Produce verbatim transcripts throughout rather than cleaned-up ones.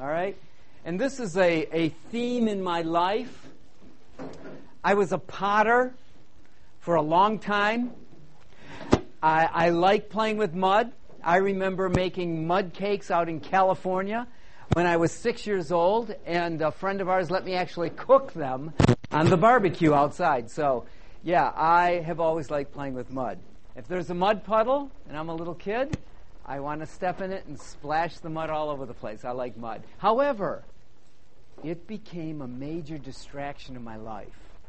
all right? And this is a, a theme in my life. I was a potter for a long time. I, I like playing with mud. I remember making mud cakes out in California when I was six years old, and a friend of ours let me actually cook them on the barbecue outside. So, yeah, I have always liked playing with mud. If there's a mud puddle and I'm a little kid, I want to step in it and splash the mud all over the place. I like mud. However, it became a major distraction in my life.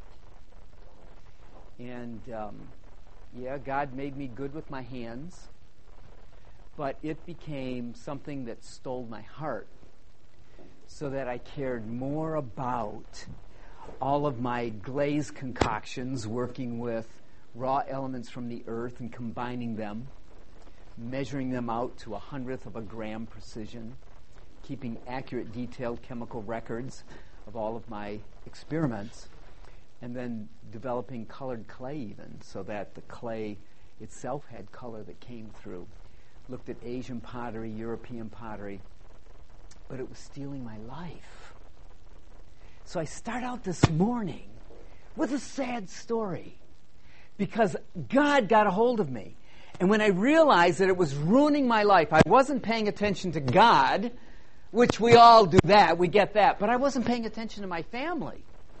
And, um, yeah, God made me good with my hands, but it became something that stole my heart, so that I cared more about all of my glaze concoctions, working with raw elements from the earth and combining them, measuring them out to a hundredth of a gram precision, keeping accurate, detailed chemical records of all of my experiments, and then developing colored clay even, so that the clay itself had color that came through. Looked at Asian pottery, European pottery, but it was stealing my life. So I start out this morning with a sad story, because God got a hold of me. And when I realized that it was ruining my life, I wasn't paying attention to God, which we all do that, we get that, but I wasn't paying attention to my family.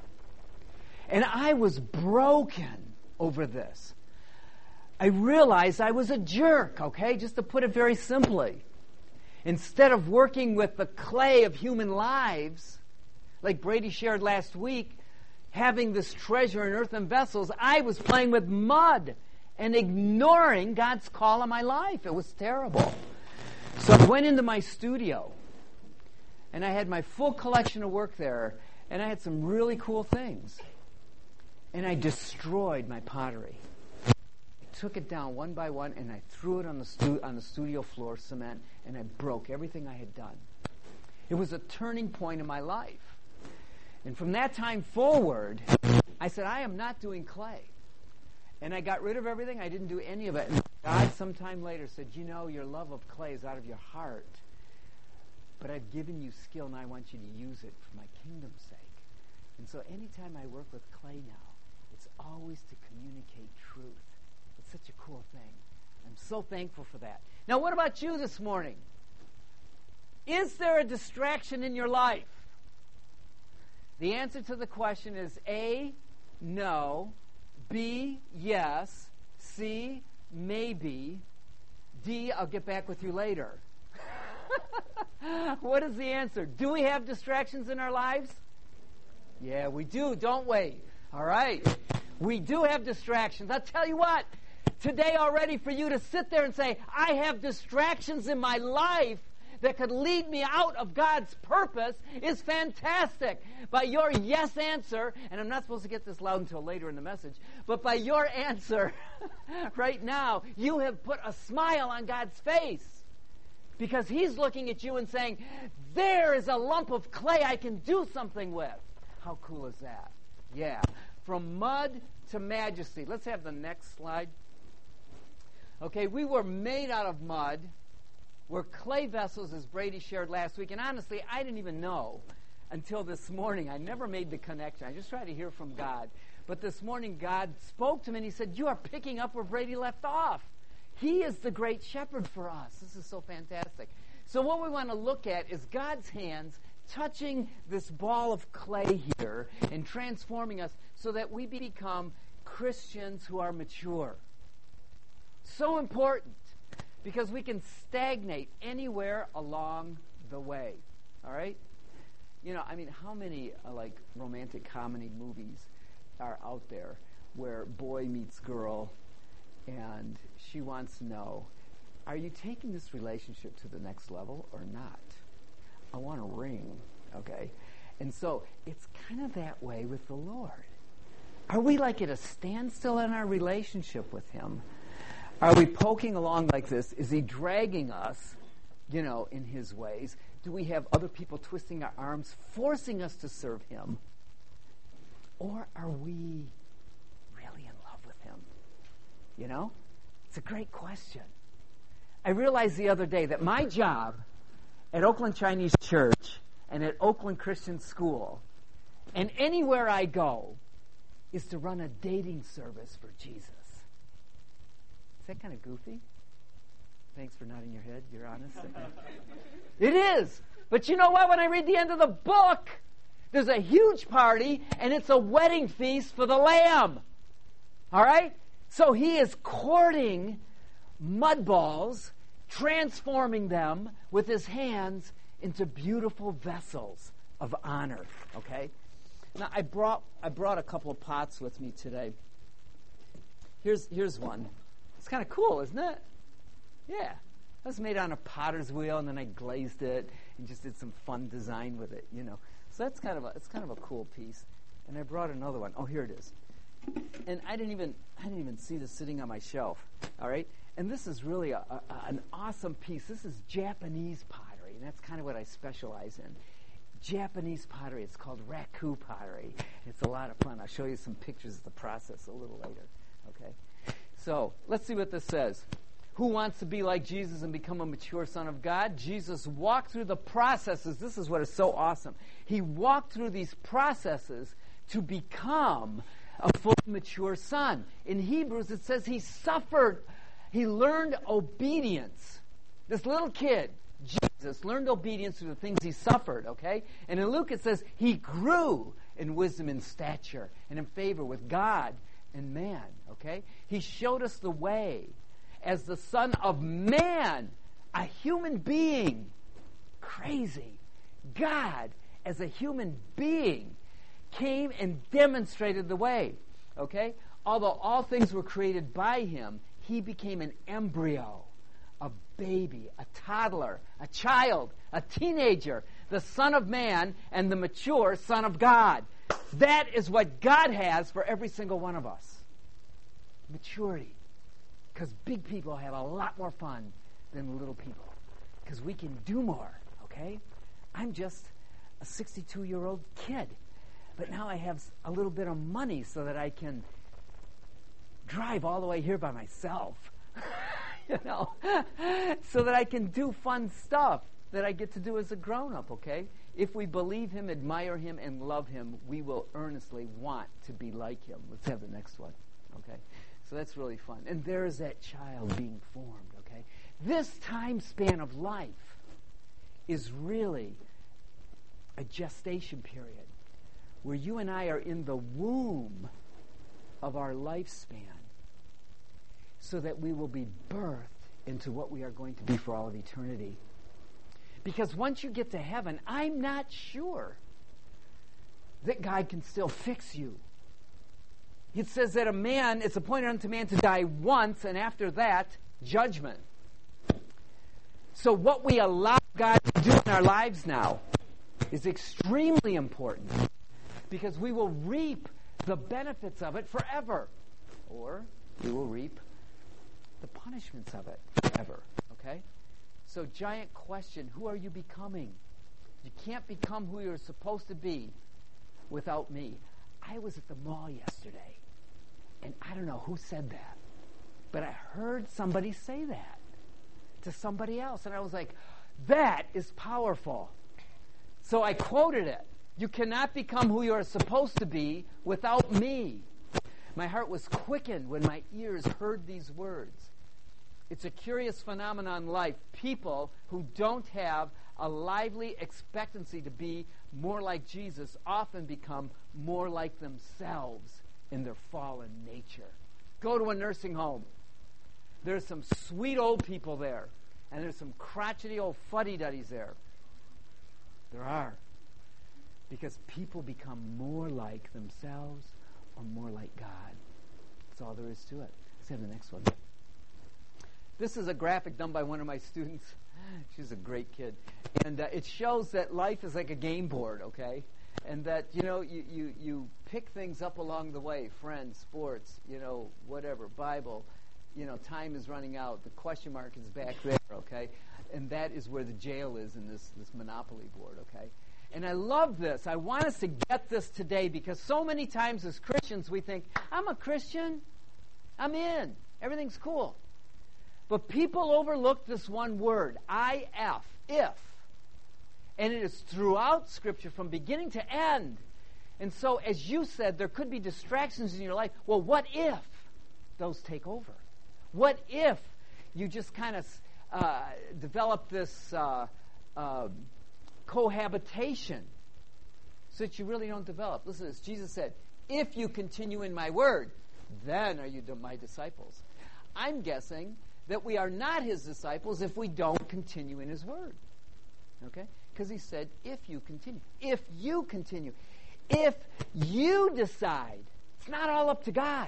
And I was broken over this. I realized I was a jerk, okay, just to put it very simply. Instead of working with the clay of human lives, like Brady shared last week, having this treasure in earthen vessels, I was playing with mud and ignoring God's call on my life. It was terrible. So I went into my studio, and I had my full collection of work there, and I had some really cool things. And I destroyed my pottery. I took it down one by one, and I threw it on the stu- on the studio floor, cement, and I broke everything I had done. It was a turning point in my life. And from that time forward, I said, I am not doing clay. And I got rid of everything. I didn't do any of it. And God sometime later said, you know, your love of clay is out of your heart, but I've given you skill, and I want you to use it for my kingdom's sake. And so anytime I work with clay now, it's always to communicate truth. It's such a cool thing. I'm so thankful for that. Now, what about you this morning? Is there a distraction in your life? The answer to the question is A, no, B, yes, C, maybe, D, I'll get back with you later. What is the answer? Do we have distractions in our lives? Yeah, we do, don't we? All right. We do have distractions. I'll tell you what, today already for you to sit there and say, I have distractions in my life that could lead me out of God's purpose is fantastic. By your yes answer, and I'm not supposed to get this loud until later in the message, but by your answer right now, you have put a smile on God's face, because He's looking at you and saying, there is a lump of clay I can do something with. How cool is that? Yeah. From mud to majesty. Let's have the next slide. Okay, we were made out of mud. We're clay vessels, as Brady shared last week. And honestly, I didn't even know until this morning. I never made the connection. I just tried to hear from God. But this morning, God spoke to me, and He said, you are picking up where Brady left off. He is the great shepherd for us. This is so fantastic. So what we want to look at is God's hands touching this ball of clay here and transforming us so that we become Christians who are mature. So important, because we can stagnate anywhere along the way. All right? You know, I mean, how many uh, like romantic comedy movies are out there where boy meets girl and she wants to know, are you taking this relationship to the next level or not? I want a ring, okay? And so it's kind of that way with the Lord. Are we like at a standstill in our relationship with Him? Are we poking along like this? Is He dragging us, you know, in His ways? Do we have other people twisting our arms, forcing us to serve Him? Or are we really in love with Him? You know? It's a great question. I realized the other day that my job at Oakland Chinese Church and at Oakland Christian School and anywhere I go is to run a dating service for Jesus. Is that kind of goofy? Thanks for nodding your head. You're honest. It is. But you know what? When I read the end of the book, there's a huge party, and it's a wedding feast for the Lamb. All right? So he is courting mud balls, transforming them with his hands into beautiful vessels of honor. Okay? Now, I brought I brought a couple of pots with me today. Here's here's one. It's kind of cool, isn't it? Yeah. It was made on a potter's wheel, and then I glazed it and just did some fun design with it, you know. So that's kind of a it's kind of a cool piece. And I brought another one. Oh, here it is. And I didn't even I didn't even see this sitting on my shelf. All right? And this is really a, a, an awesome piece. This is Japanese pottery, and that's kind of what I specialize in. Japanese pottery. It's called raku pottery. It's a lot of fun. I'll show you some pictures of the process a little later. Okay? So, let's see what this says. Who wants to be like Jesus and become a mature son of God? Jesus walked through the processes. This is what is so awesome. He walked through these processes to become a fully mature son. In Hebrews, it says he suffered. He learned obedience. This little kid, Jesus, learned obedience through the things he suffered, okay? And in Luke, it says he grew in wisdom and stature and in favor with God and man, okay? He showed us the way as the Son of Man, a human being. Crazy. God, as a human being, came and demonstrated the way. Okay? Although all things were created by him, he became an embryo, a baby, a toddler, a child, a teenager, the Son of Man, and the mature Son of God. That is what God has for every single one of us. Maturity. Because big people have a lot more fun than little people. Because we can do more, okay? I'm just a sixty-two-year-old kid. But now I have a little bit of money so that I can drive all the way here by myself. You know? So that I can do fun stuff that I get to do as a grown-up, okay? If we believe him, admire him, and love him, we will earnestly want to be like him. Let's have the next one, okay? So that's really fun. And there's that child being formed, okay? This time span of life is really a gestation period where you and I are in the womb of our lifespan so that we will be birthed into what we are going to be for all of eternity. Because once you get to heaven, I'm not sure that God can still fix you. It says that a man, it's appointed unto man to die once, and after that, judgment. So what we allow God to do in our lives now is extremely important, because we will reap the benefits of it forever, or we will reap the punishments of it forever, okay? So giant question, who are you becoming? You can't become who you're supposed to be without me. I was at the mall yesterday, and I don't know who said that, but I heard somebody say that to somebody else, and I was like, that is powerful. So I quoted it. You cannot become who you are supposed to be without me. My heart was quickened when my ears heard these words. It's a curious phenomenon in life. People who don't have a lively expectancy to be more like Jesus often become more like themselves in their fallen nature. Go to a nursing home. There's some sweet old people there, and there's some crotchety old fuddy-duddies there. There are. Because people become more like themselves or more like God. That's all there is to it. Let's have the next one. This is a graphic done by one of my students. She's a great kid. And uh, it shows that life is like a game board, okay? And that, you know, you, you, you pick things up along the way. Friends, sports, you know, whatever, Bible. You know, time is running out. The question mark is back there, okay? And that is where the jail is in this, this Monopoly board, okay? And I love this. I want us to get this today because so many times as Christians we think, I'm a Christian. I'm in. Everything's cool. But people overlook this one word, I F, if. And it is throughout Scripture from beginning to end. And so, as you said, there could be distractions in your life. Well, what if those take over? What if you just kind of uh, develop this uh, uh, cohabitation so that you really don't develop? Listen to this. Jesus said, if you continue in my word, then are you my disciples. I'm guessing that we are not his disciples if we don't continue in his word. Okay? Because he said, if you continue. If you continue. If you decide. It's not all up to God.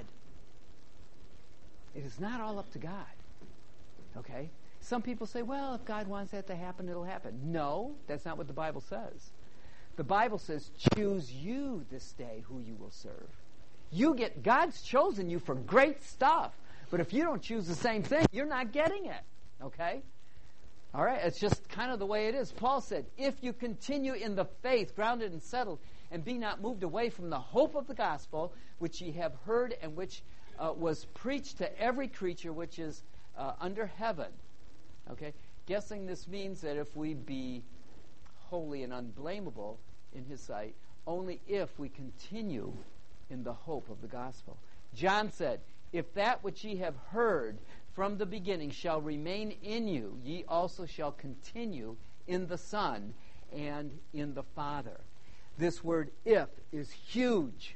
It is not all up to God. Okay? Some people say, well, if God wants that to happen, it'll happen. No, that's not what the Bible says. The Bible says, choose you this day who you will serve. You get, God's chosen you for great stuff. But if you don't choose the same thing, you're not getting it. Okay? All right? It's just kind of the way it is. Paul said, if you continue in the faith, grounded and settled, and be not moved away from the hope of the gospel, which ye have heard and which uh, was preached to every creature which is uh, under heaven. Okay? Guessing this means that if we be holy and unblameable in his sight, only if we continue in the hope of the gospel. John said, if that which ye have heard from the beginning shall remain in you, ye also shall continue in the Son and in the Father. This word if is huge.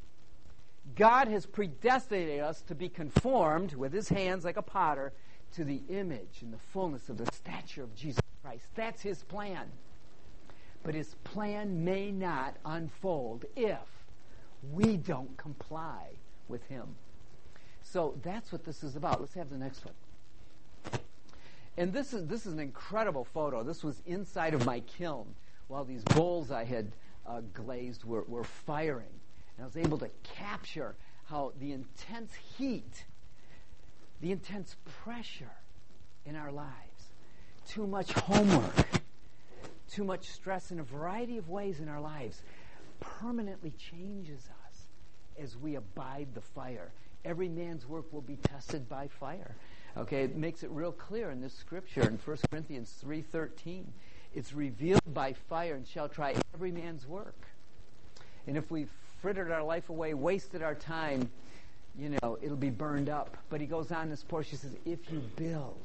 God has predestinated us to be conformed with his hands like a potter to the image and the fullness of the stature of Jesus Christ. That's his plan. But his plan may not unfold if we don't comply with him. So that's what this is about. Let's have the next one. And this is this is an incredible photo. This was inside of my kiln while these bowls I had uh, glazed were, were firing. And I was able to capture how the intense heat, the intense pressure in our lives, too much homework, too much stress in a variety of ways in our lives permanently changes us as we abide the fire. Every man's work will be tested by fire. Okay, it makes it real clear in this scripture in First Corinthians three thirteen. It's revealed by fire and shall try every man's work. And if we've frittered our life away, wasted our time, you know, it'll be burned up. But he goes on in this portion, he says, if you build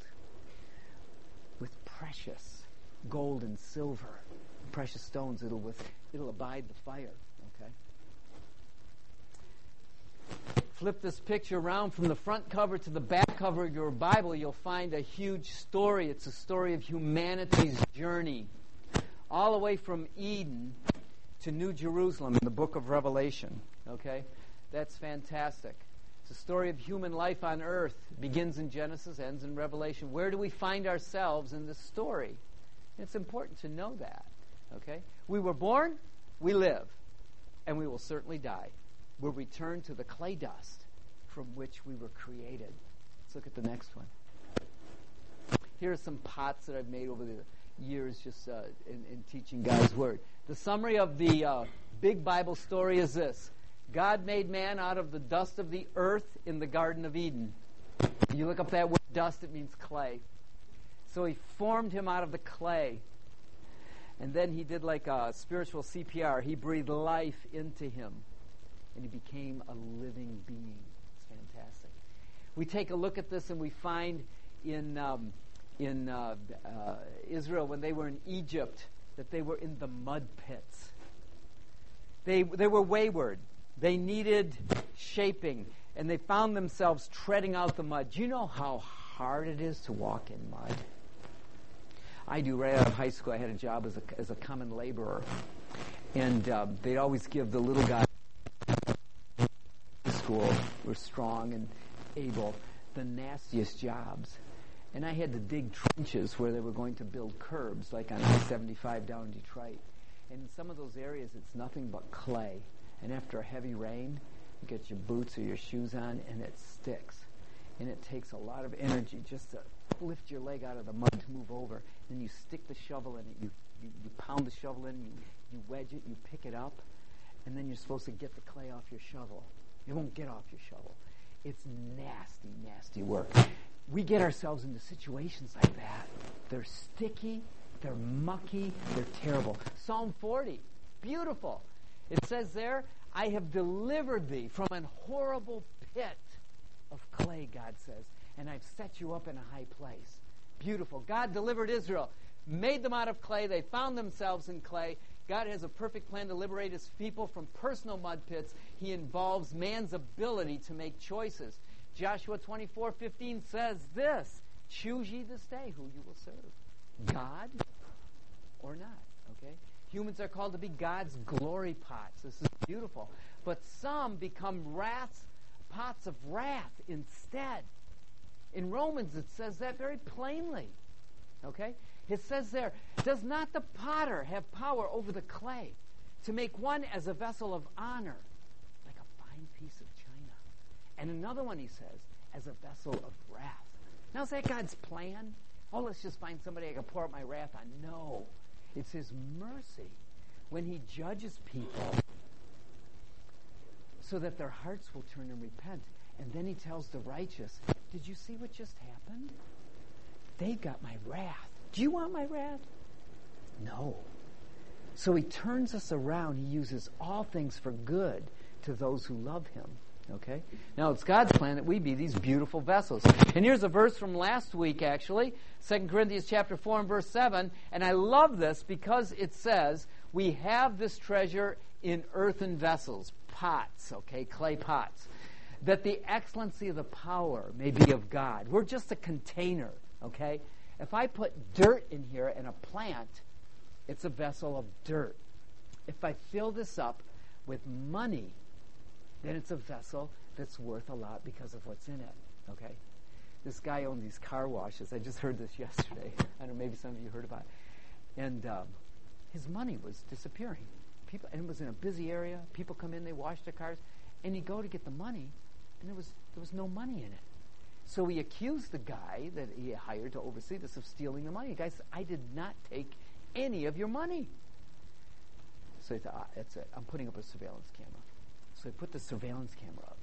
with precious gold and silver, precious stones, it'll with it'll abide the fire. Okay? Flip this picture around from the front cover to the back cover of your Bible, you'll find a huge story. It's a story of humanity's journey, all the way from Eden to New Jerusalem in the book of Revelation. Okay? That's fantastic. It's a story of human life on earth. It begins in Genesis, ends in Revelation. Where do we find ourselves in this story? It's important to know that. Okay? We were born, we live, and we will certainly die. We'll return to the clay dust from which we were created. Let's look at the next one. Here are some pots that I've made over the years just uh, in, in teaching God's Word. The summary of the uh, big Bible story is this. God made man out of the dust of the earth in the Garden of Eden. You look up that word dust, it means clay. So he formed him out of the clay. And then he did like a spiritual C P R. He breathed life into him. And he became a living being. It's fantastic. We take a look at this and we find in um, in uh, uh, Israel when they were in Egypt that they were in the mud pits. They they were wayward. They needed shaping. And they found themselves treading out the mud. Do you know how hard it is to walk in mud? I do. Right out of high school, I had a job as a, as a common laborer. And uh, they'd always give the little guys school were strong and able, the nastiest jobs. And I had to dig trenches where they were going to build curbs, like on I seventy-five down in Detroit. And in some of those areas, it's nothing but clay. And after a heavy rain, you get your boots or your shoes on, and it sticks. And it takes a lot of energy just to lift your leg out of the mud to move over. Then you stick the shovel in it. You, you, you pound the shovel in, you, you wedge it, you pick it up, and then you're supposed to get the clay off your shovel. It won't get off your shovel. It's nasty, nasty work. We get ourselves into situations like that. They're sticky, They're mucky. They're terrible. Psalm forty, beautiful. It says there, I have delivered thee from an horrible pit of clay, God says, and I've set you up in a high place. Beautiful. God delivered Israel, made them out of clay. They found themselves in clay. God has a perfect plan to liberate his people from personal mud pits. He involves man's ability to make choices. Joshua twenty-four fifteen says this, choose ye this day who you will serve, God or not, okay? Humans are called to be God's glory pots. This is beautiful. But some become wrath, pots of wrath instead. In Romans it says that very plainly, okay? It says there, does not the potter have power over the clay to make one as a vessel of honor, like a fine piece of china, and another one, he says, as a vessel of wrath? Now, is that God's plan? Oh, let's just find somebody I can pour out my wrath on. No. It's his mercy when he judges people so that their hearts will turn and repent. And then he tells the righteous, did you see what just happened? They got my wrath. Do you want my wrath? No. So he turns us around. He uses all things for good to those who love him. Okay? Now, it's God's plan that we be these beautiful vessels. And here's a verse from last week, actually. Second Corinthians chapter four and verse seven. And I love this because it says, we have this treasure in earthen vessels, pots, okay, clay pots, that the excellency of the power may be of God. We're just a container, okay? If I put dirt in here and a plant, it's a vessel of dirt. If I fill this up with money, then it's a vessel that's worth a lot because of what's in it, okay? This guy owned these car washes. I just heard this yesterday. I don't know, maybe some of you heard about it. And um, his money was disappearing. People, and it was in a busy area. People come in, they wash their cars, and he'd go to get the money, and there was there was no money in it. So he accused the guy that he hired to oversee this of stealing the money. The guy said, I did not take any of your money. So he thought, ah, that's it. I'm putting up a surveillance camera. So they put the surveillance camera up.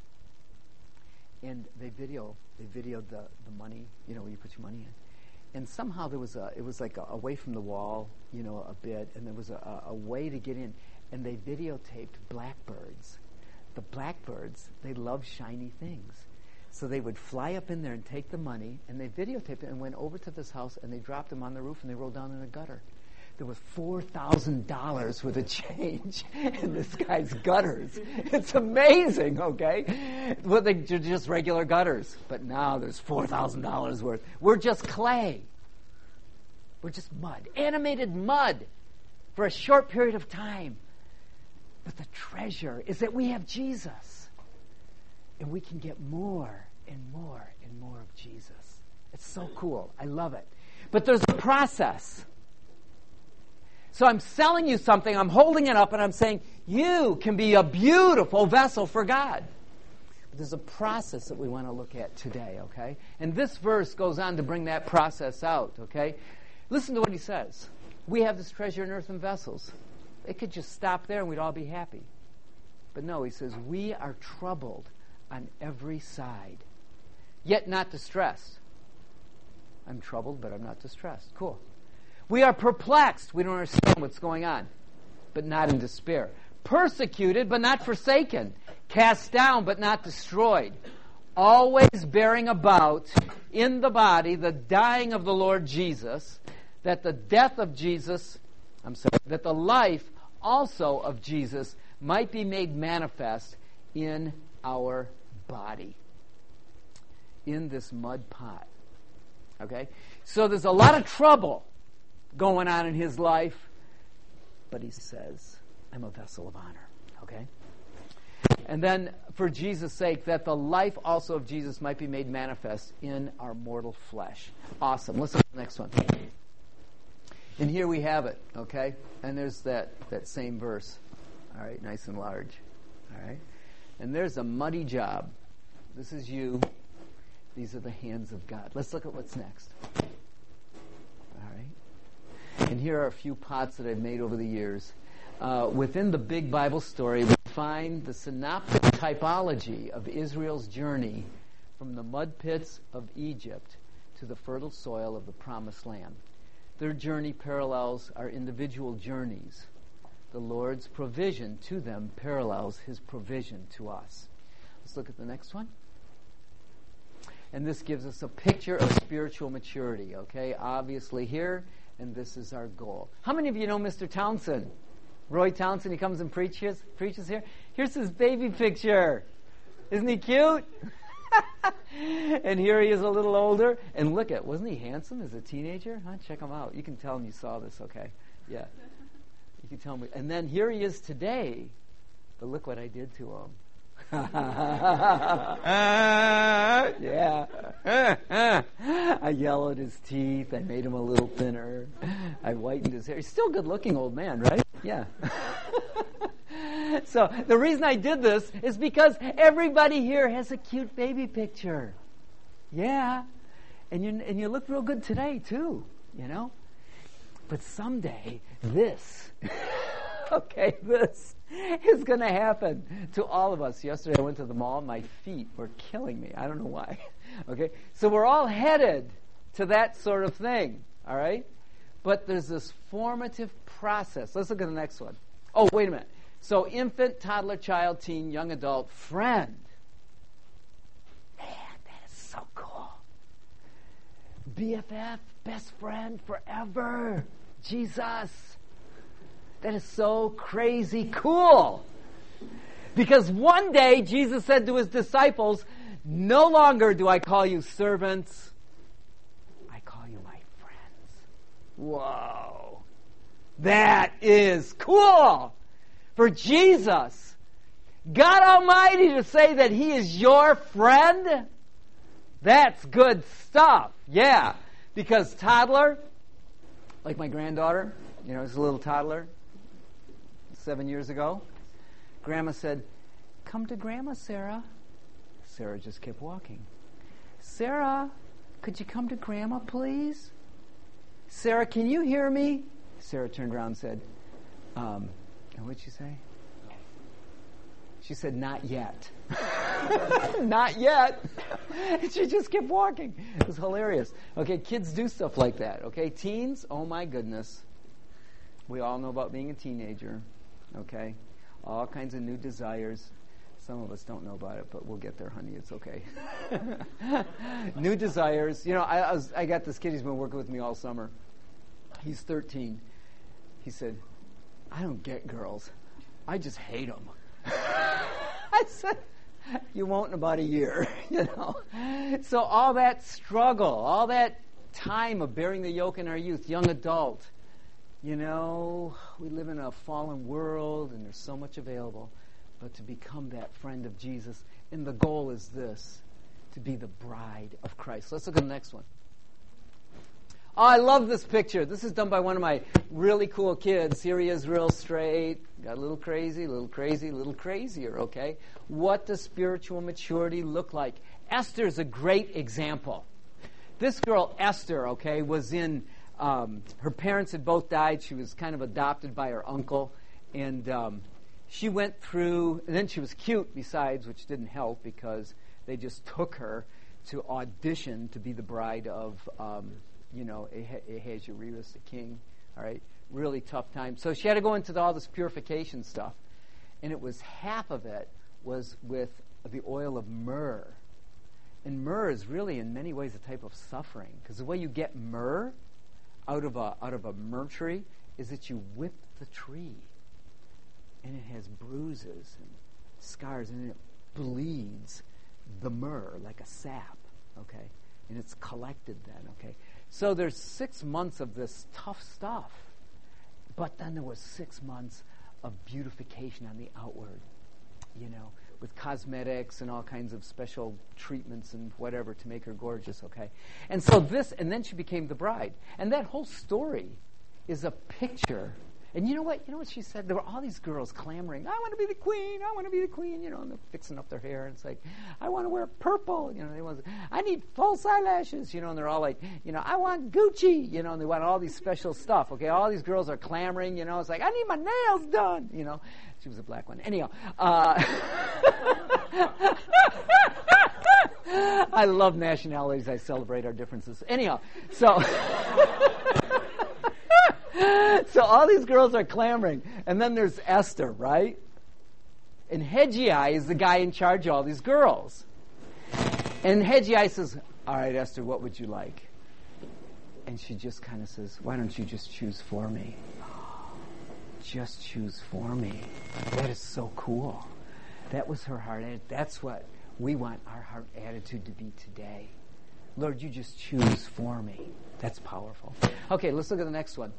And they video, they videoed the, the money, you know, where you put your money in. And somehow there was a, it was like a, away from the wall, you know, a bit, and there was a, a, a way to get in. And they videotaped blackbirds. The blackbirds, they love shiny things. So they would fly up in there and take the money, and they videotaped it and went over to this house, and they dropped them on the roof, and they rolled down in a gutter. There was four thousand dollars worth of change in this guy's gutters. It's amazing, okay? Well, they're just regular gutters. But now there's four thousand dollars worth. We're just clay. We're just mud. Animated mud for a short period of time. But the treasure is that we have Jesus. And we can get more and more and more of Jesus. It's so cool. I love it. But there's a process. So I'm selling you something, I'm holding it up, and I'm saying, you can be a beautiful vessel for God. But there's a process that we want to look at today, okay? And this verse goes on to bring that process out, okay? Listen to what he says. We have this treasure in earthen vessels. It could just stop there and we'd all be happy. But no, he says, we are troubled on every side, yet not distressed. I'm troubled, but I'm not distressed. Cool. We are perplexed. We don't understand what's going on, but not in despair. Persecuted, but not forsaken. Cast down, but not destroyed. Always bearing about in the body the dying of the Lord Jesus, that the death of Jesus, I'm sorry, that the life also of Jesus might be made manifest in our body. In this mud pot. Okay? So there's a lot of trouble going on in his life, but he says, I'm a vessel of honor, okay? And then, for Jesus' sake, that the life also of Jesus might be made manifest in our mortal flesh. Awesome. Listen to the next one. And here we have it, okay? And there's that, that same verse, all right, nice and large, all right? And there's a muddy job. This is you. These are the hands of God. Let's look at what's next. All right? And here are a few pots that I've made over the years. Uh, within the big Bible story, we find the synoptic typology of Israel's journey from the mud pits of Egypt to the fertile soil of the Promised Land. Their journey parallels our individual journeys. The Lord's provision to them parallels His provision to us. Let's look at the next one. And this gives us a picture of spiritual maturity, okay? Obviously here, and this is our goal. How many of you know Mister Townsend? Roy Townsend, he comes and preaches, preaches here. Here's his baby picture. Isn't he cute? And here he is a little older. And look at, wasn't he handsome as a teenager? Huh? Check him out. You can tell him you saw this, okay? Yeah. You can tell me. And then here he is today. But look what I did to him. Yeah. I yellowed his teeth. I made him a little thinner. I whitened his hair. He's still a good-looking old man, right? Yeah. So the reason I did this is because everybody here has a cute baby picture. Yeah. And you and you look real good today, too, you know? But someday, this, okay, this is going to happen to all of us. Yesterday I went to the mall. My feet were killing me. I don't know why. Okay? So we're all headed to that sort of thing, all right? But there's this formative process. Let's look at the next one. Oh, wait a minute. So infant, toddler, child, teen, young adult, friend. Man, that is so cool. B F F, best friend forever. Jesus. That is so crazy cool. Because one day Jesus said to his disciples, no longer do I call you servants. I call you my friends. Whoa. That is cool. For Jesus, God Almighty, to say that He is your friend, that's good stuff. Yeah. Because toddler, like my granddaughter, you know, as a little toddler, seven years ago, Grandma said, come to Grandma, Sarah. Sarah just kept walking. Sarah, could you come to Grandma, please? Sarah, can you hear me? Sarah turned around and said, um, and what'd she say? She said, not yet. Not yet. And she just kept walking. It was hilarious. Okay, kids do stuff like that. Okay, teens, oh my goodness. We all know about being a teenager. Okay, all kinds of new desires. Some of us don't know about it, but we'll get there, honey. It's okay. New desires. You know, I, I, was, I got this kid. He's been working with me all summer. He's thirteen. He said, I don't get girls. I just hate them. I said, you won't in about a year, you know. So all that struggle, all that time of bearing the yoke in our youth, young adult, you know, we live in a fallen world and there's so much available. But to become that friend of Jesus, and the goal is this, to be the bride of Christ. Let's look at the next one. Oh, I love this picture. This is done by one of my really cool kids. Here he is, real straight. Got a little crazy, a little crazy, a little crazier, okay? What does spiritual maturity look like? Esther's a great example. This girl, Esther, okay, was in, um, her parents had both died. She was kind of adopted by her uncle. And um, she went through, and then she was cute besides, which didn't help because they just took her to audition to be the bride of... Um, you know, Ahasuerus, the king, all right? Really tough time. So she had to go into the, all this purification stuff. And it was, half of it was with the oil of myrrh. And myrrh is really, in many ways, a type of suffering. Because the way you get myrrh out of a out of a myrrh tree is that you whip the tree. And it has bruises and scars, and it bleeds the myrrh like a sap, okay? And it's collected then, okay? So there's six months of this tough stuff. But then there was six months of beautification on the outward, you know, with cosmetics and all kinds of special treatments and whatever to make her gorgeous, okay? And so this, and then she became the bride. And that whole story is a picture. And you know what? You know what she said? There were all these girls clamoring, I want to be the queen, I want to be the queen, you know, and they're fixing up their hair, and it's like, I want to wear purple, you know, they want, I need false eyelashes, you know, and they're all like, you know, I want Gucci, you know, and they want all these special stuff, okay? All these girls are clamoring, you know, it's like, I need my nails done, you know. She was a black one. Anyhow, uh, I love nationalities. I celebrate our differences. Anyhow, so... So all these girls are clamoring. And then there's Esther, right? And Hegai is the guy in charge of all these girls. And Hegai says, all right, Esther, what would you like? And she just kind of says, why don't you just choose for me? Just choose for me. That is so cool. That was her heart attitude. That's what we want our heart attitude to be today. Lord, you just choose for me. That's powerful. Okay, let's look at the next one.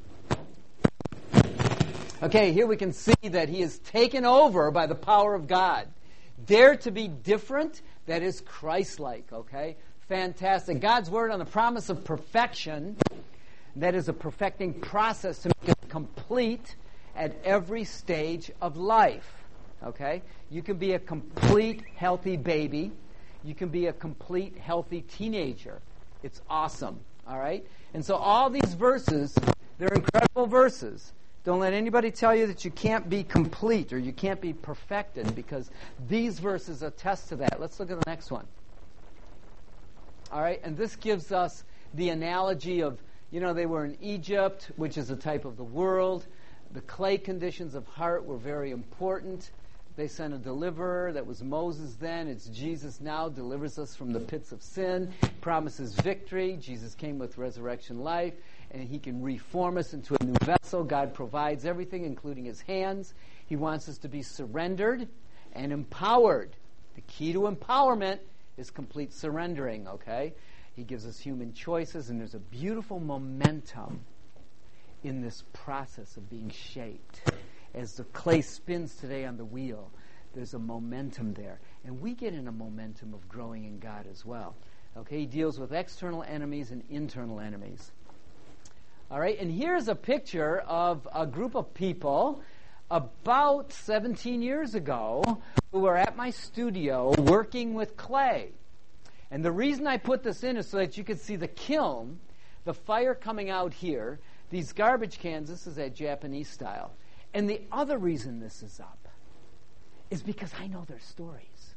Okay, here we can see that he is taken over by the power of God. Dare to be different, that is Christ-like, okay? Fantastic. God's word on the promise of perfection, that is a perfecting process to make it complete at every stage of life, okay? You can be a complete, healthy baby. You can be a complete, healthy teenager. It's awesome, all right? And so all these verses, they're incredible verses. Don't let anybody tell you that you can't be complete or you can't be perfected, because these verses attest to that. Let's look at the next one. All right, and this gives us the analogy of, you know, they were in Egypt, which is a type of the world. The clay conditions of heart were very important. They sent a deliverer. That was Moses then. It's Jesus now. Delivers us from the pits of sin. Promises victory. Jesus came with resurrection life. And he can reform us into a new vessel. God provides everything, including his hands. He wants us to be surrendered and empowered. The key to empowerment is complete surrendering, okay? He gives us human choices, and there's a beautiful momentum in this process of being shaped. As the clay spins today on the wheel, there's a momentum there. And we get in a momentum of growing in God as well. Okay, he deals with external enemies and internal enemies. All right, and here's a picture of a group of people about seventeen years ago who were at my studio working with clay. And the reason I put this in is so that you could see the kiln, the fire coming out here, these garbage cans. This is that Japanese style. And the other reason this is up is because I know their stories.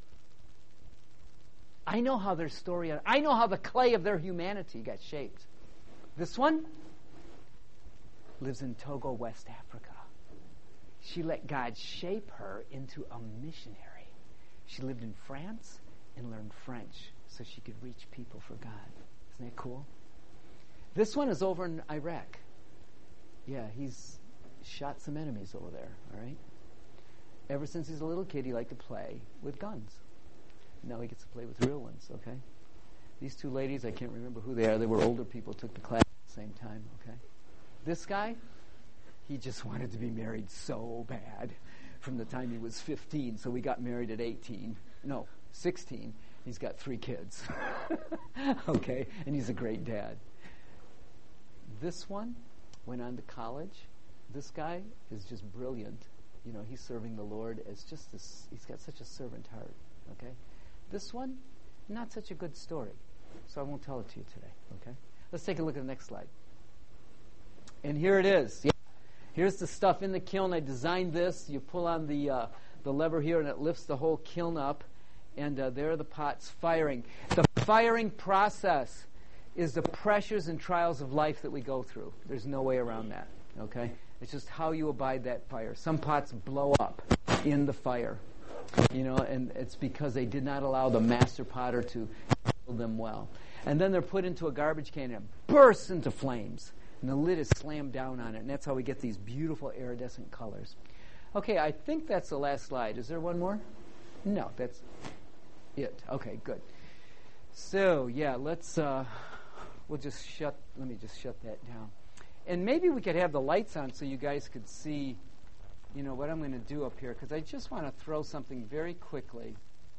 I know how their story, I know how the clay of their humanity got shaped. This one lives in Togo, West Africa. She let God shape her into a missionary. She lived in France and learned French so she could reach people for God. Isn't that cool? This one is over in Iraq. Yeah, he's shot some enemies over there, all right? Ever since he's a little kid, he liked to play with guns. Now he gets to play with real ones, okay? These two ladies, I can't remember who they are. They were older people, took the class at the same time, okay? This guy, he just wanted to be married so bad from the time he was fifteen, so we got married at eighteen. No, sixteen. He's got three kids, okay? And he's a great dad. This one went on to college. This guy is just brilliant. You know, he's serving the Lord as just this, he's got such a servant heart, okay? This one, not such a good story. So I won't tell it to you today, okay? Let's take a look at the next slide. And here it is. Yeah. Here's the stuff in the kiln. I designed this. You pull on the uh, the lever here, and it lifts the whole kiln up. And uh, there are the pots firing. The firing process is the pressures and trials of life that we go through. There's no way around that, okay? It's just how you abide that fire. Some pots blow up in the fire, you know, and it's because they did not allow the master potter to handle them well. And then they're put into a garbage can and it bursts into flames. And the lid is slammed down on it. And that's how we get these beautiful iridescent colors. Okay, I think that's the last slide. Is there one more? No, that's it. Okay, good. So, yeah, let's, uh, we'll just shut, let me just shut that down. And maybe we could have the lights on so you guys could see, you know, what I'm going to do up here. Because I just want to throw something very quickly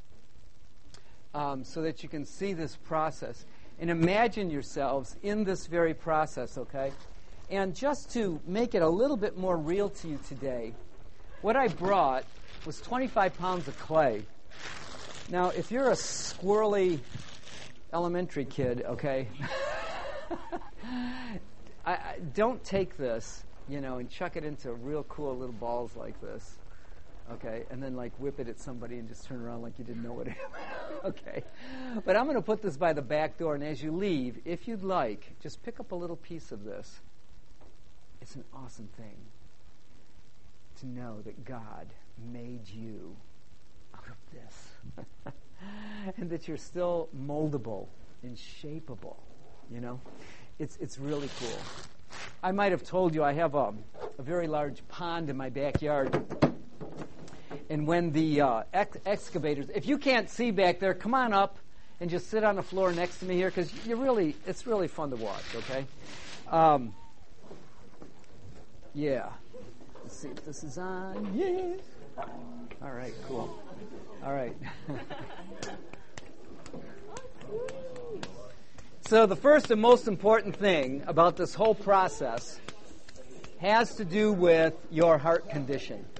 um, so that you can see this process. And imagine yourselves in this very process, okay? And just to make it a little bit more real to you today, what I brought was twenty-five pounds of clay. Now, if you're a squirrely elementary kid, okay, I, I, don't take this, you know, and chuck it into real cool little balls like this, okay, and then like whip it at somebody and just turn around like you didn't know what it was, okay. But I'm going to put this by the back door, and as you leave, if you'd like, just pick up a little piece of this, it's an awesome thing to know that God made you out of this. And that you're still moldable and shapeable, you know? It's it's really cool. I might have told you I have a, a very large pond in my backyard. And when the uh, ex- excavators, if you can't see back there, come on up and just sit on the floor next to me here, because you really, it's really fun to watch, okay? Um, yeah. Let's see if this is on. Yeah. All right, cool. All right. So the first and most important thing about this whole process has to do with your heart condition.